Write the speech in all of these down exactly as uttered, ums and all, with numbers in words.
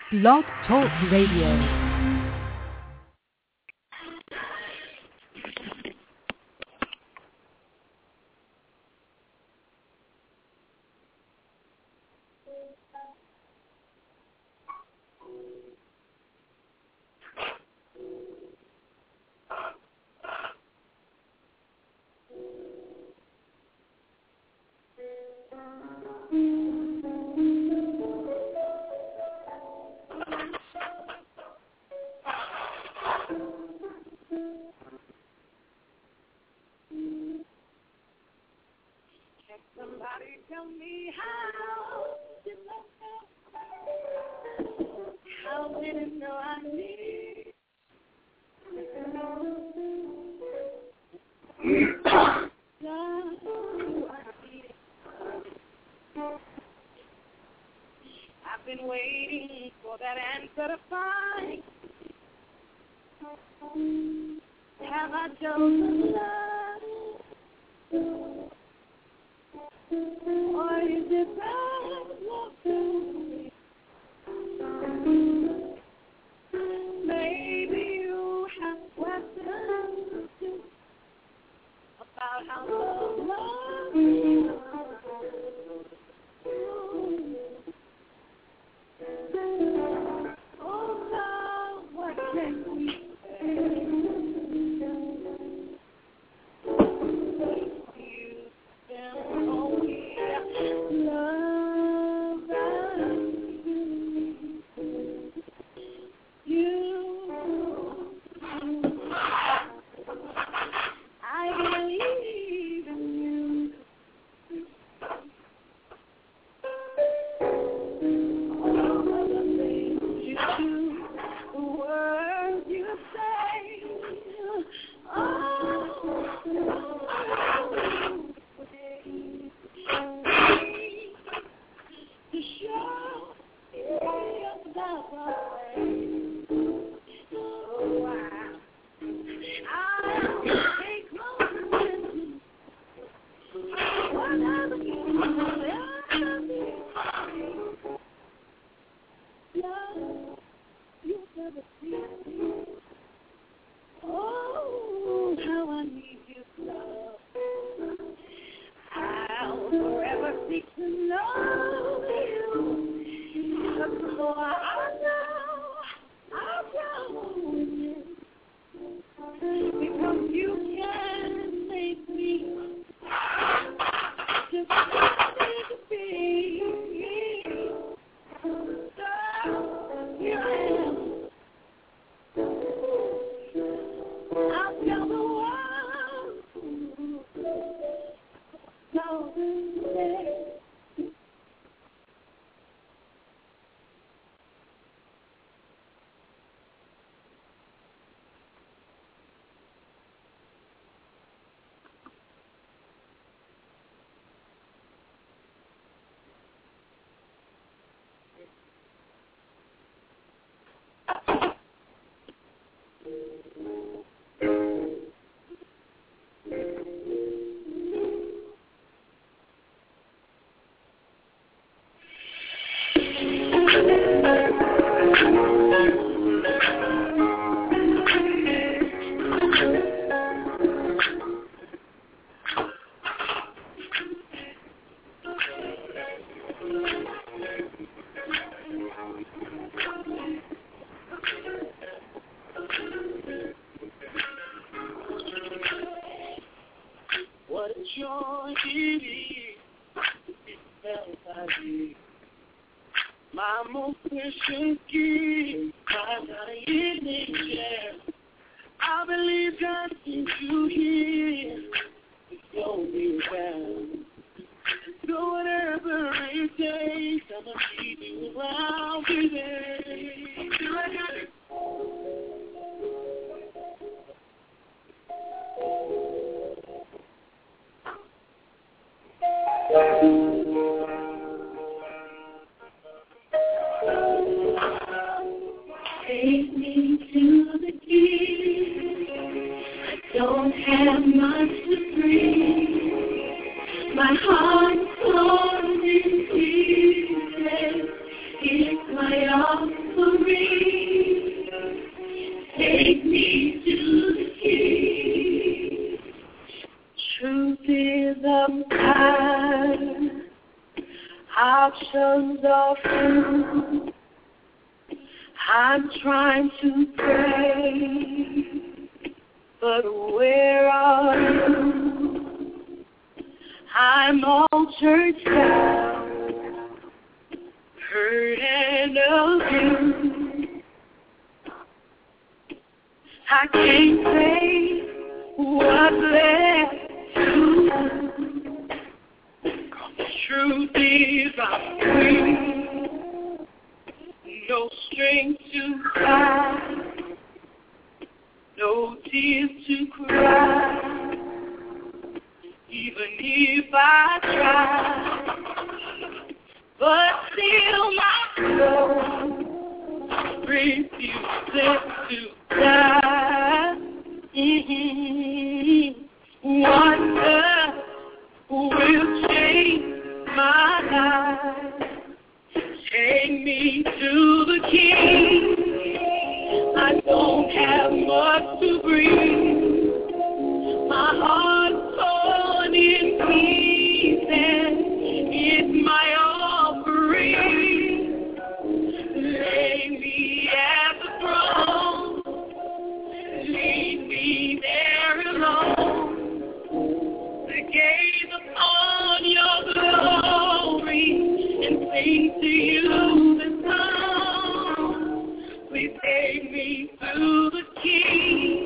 Blog Talk Radio. Somebody tell me how did I know? How did it know I need? I've been waiting for that answer to find. Have I chosen love? Or is it bad love to me? Maybe you have questions too about how love loves you. Oh, love, what can we say? Take me to the deep. I don't have much to breathe. My heart's torn in pieces. It's my offering. Take me to the King. Truth is I'm tired. Options are few. I'm trying to pray, but where are you? I'm all churched out, hurt and abused. I can't say what's left to do. Truth is I'm weak, no strength to cry, no tears to cry. Even if I try, but still my soul refuses to die. Mm-hmm. Wonder will change my life. Take me to the King. I don't have much to bring. My heart's torn in pieces. It's my offering. Lay me at the throne. Leave me there alone. To gaze upon your glory and sing to you the song. Please take me to the King.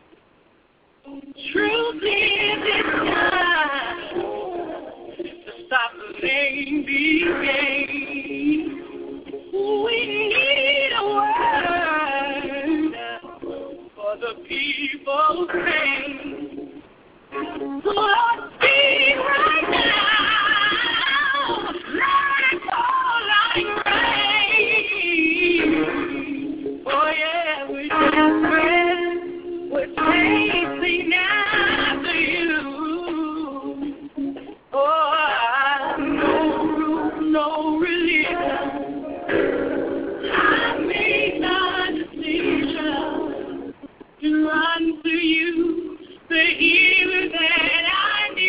Truth is it's time to stop playing these games. We need a word for the people's pain. So Lord, speak right now. Let it fall like rain. Oh yeah, we're desperate. We're chasing after you. Oh, I no room, no relief. I made my decision to run to you, the healer that I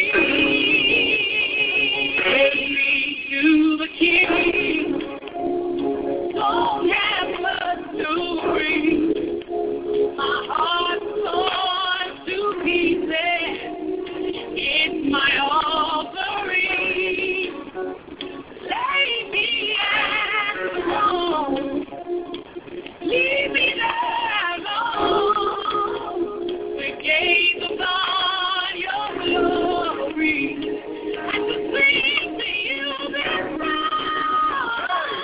need. Take me to the King. Don't have much to bring. My heart's torn to pieces. It's my offering. Lay me at the throne. Leave me there alone. To gaze upon your glory and to sing to you this song.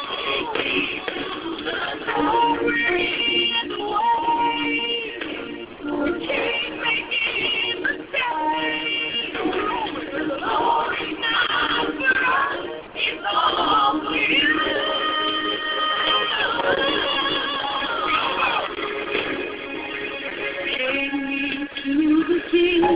The glory and the way. We keep making mistakes. The glory not for us, it's all for you. Take me to the King.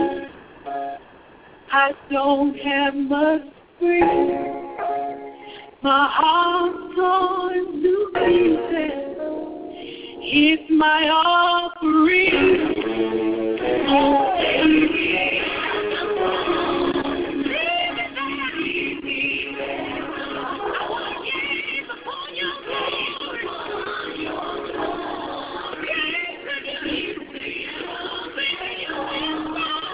I don't have much free. My heart's torn to pieces. It's my offering. Oh, baby. I want to gaze upon your glory. Gaze to you. Baby, you're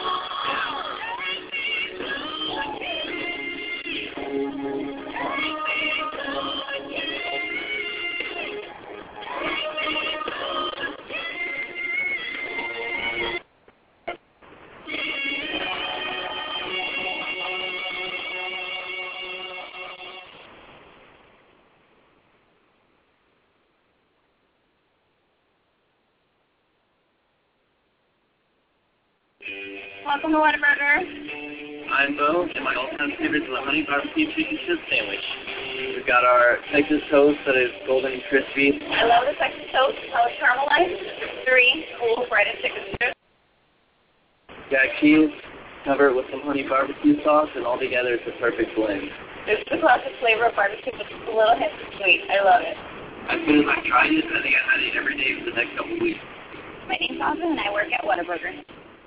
welcome to Whataburger. I'm Bo, and my all-time favorite is the honey barbecue chicken chip sandwich. We've got our Texas toast that is golden and crispy. I love the Texas toast. I love caramelized. Three full fried chicken strips. Got cheese, cover it with some honey barbecue sauce, and all together it's a perfect blend. It's the classic flavor of barbecue, but it's a little hit of sweet. I love it. As soon as I tried it, I think I had it every day for the next couple of weeks. My name's Austin, and I work at Whataburger.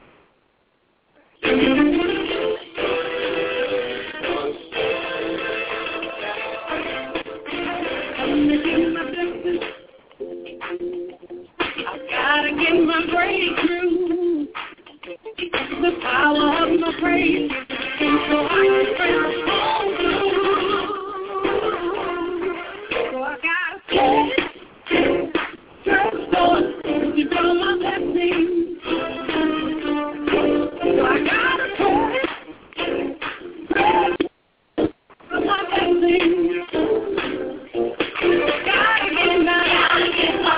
I gotta get my breakthrough. The power of my praise, and so I can transform through. So I gotta say, first Lord, you know my blessings. So I gotta pray, pray for my blessings. Gotta get my, gotta get my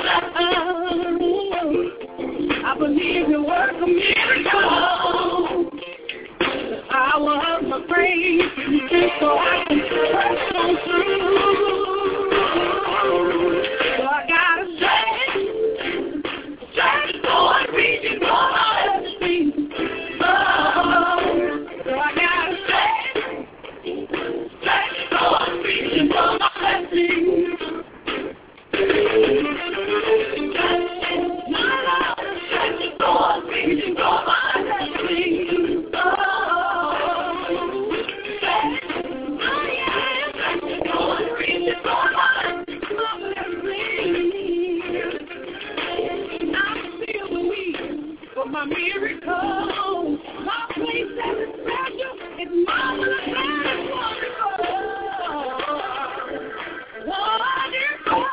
blessings. I believe you work a miracle. The power of my praise, so I can press on through. So I gotta say, say, Lord, reaching for my blessings. Oh, so I gotta say, say, Lord, reaching for my blessings. Lord, reaching for my blessings. Oh, Lord, reaching for my blessings. I'm still the weak for my miracle. My place that is special is marvelous and it's wonderful. Wonderful.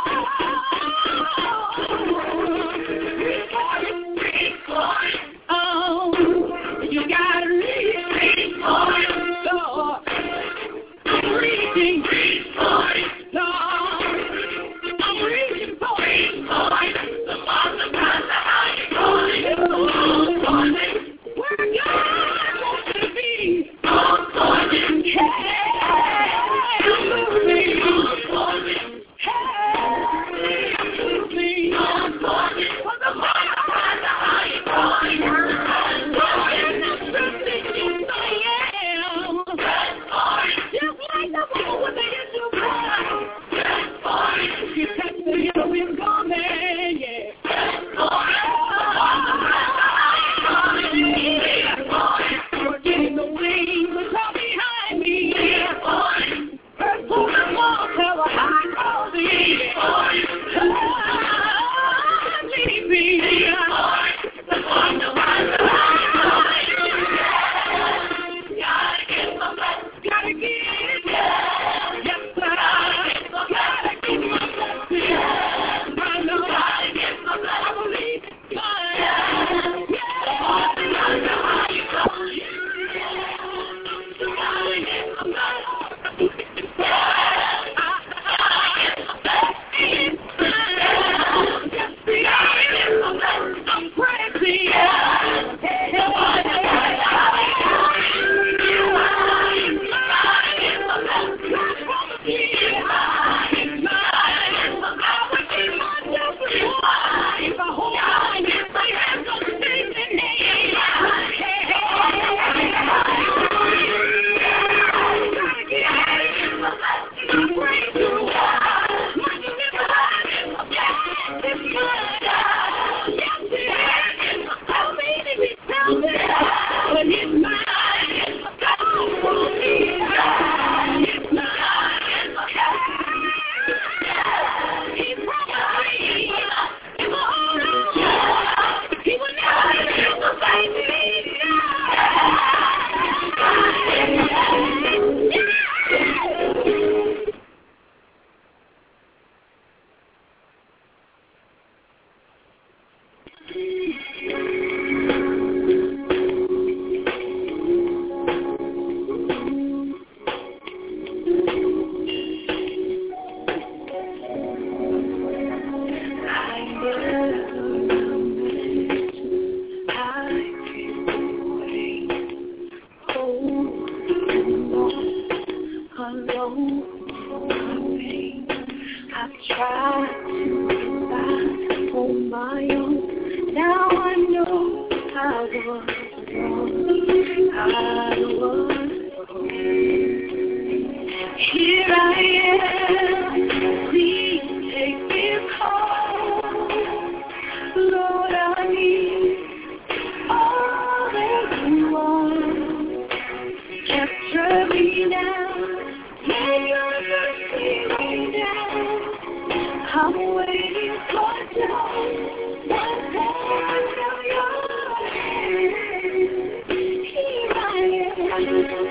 Oh, you gotta reach, reach for it, Lord. I'm reaching, reach for it, Lord. I'm reaching for it, Lord. The Father got the high for it, Lord. Where God wants to be, Lord, for it. Hey, I'm moving, Lord, for it. Hey, I'm moving, Lord, for it. For the Father got the high for it. Just like the ball when they get to play. You touch the hill and go there, yeah. You're getting the wings that come behind me. First pull the wall till the high road is. Leave me. Gotta get it, yes, sir. Gotta get my blessing. I know gotta get my blessing. I believe it's mine. Yeah, gotta get my blessing. I'm crazy. But it's mine. It's mine. He promised me. He will hold on. He will never forsake me. I've tried to survive on my own. Now I know I was wrong. I was wrong. Here I am. Please take me I'm waiting for you. One day of your hand, here I am.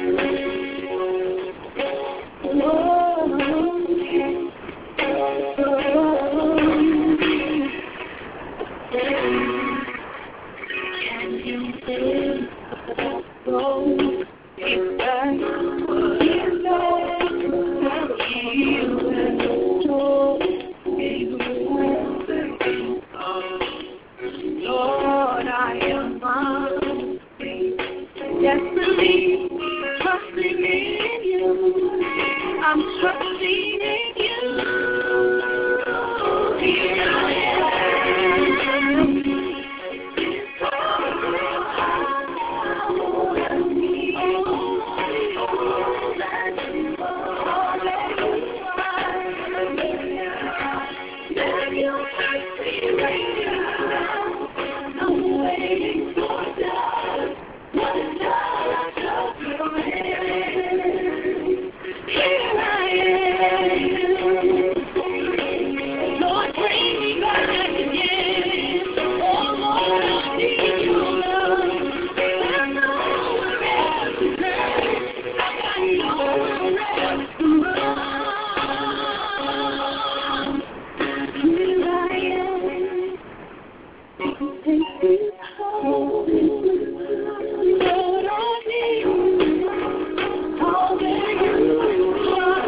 Can you feel the soul? It's back. It's back. You and soul is Lord, I am mine. Desperately trusting in you. I'm trusting in you. Here I am. I'm waiting for that. One touch of your hand. Here I am. Lord, bring me back again. Oh, Lord, I need your love. There's nowhere else to turn. I got nowhere else to run. Here I am. Take me home. Lord, I need you. All that you are.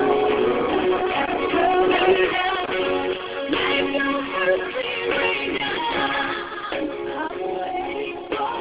Make your mercy rain down. I'm waiting for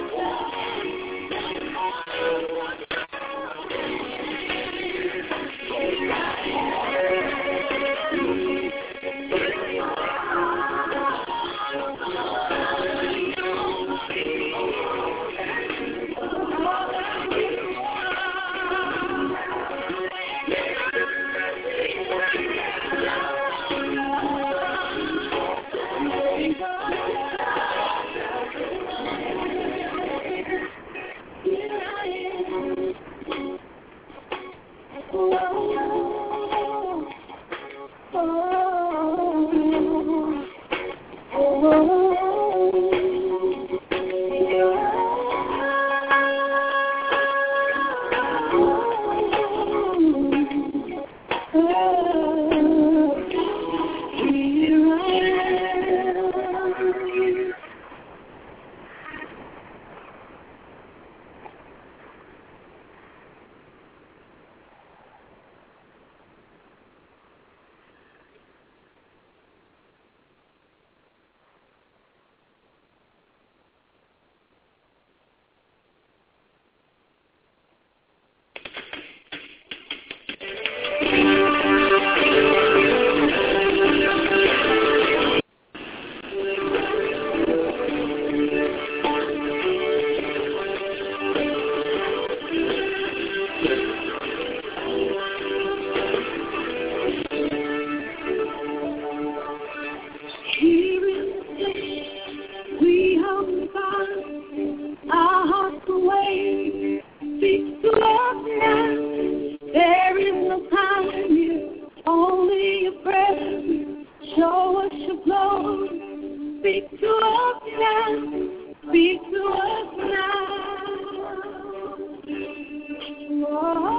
Speak to us now. Speak to us now. Oh.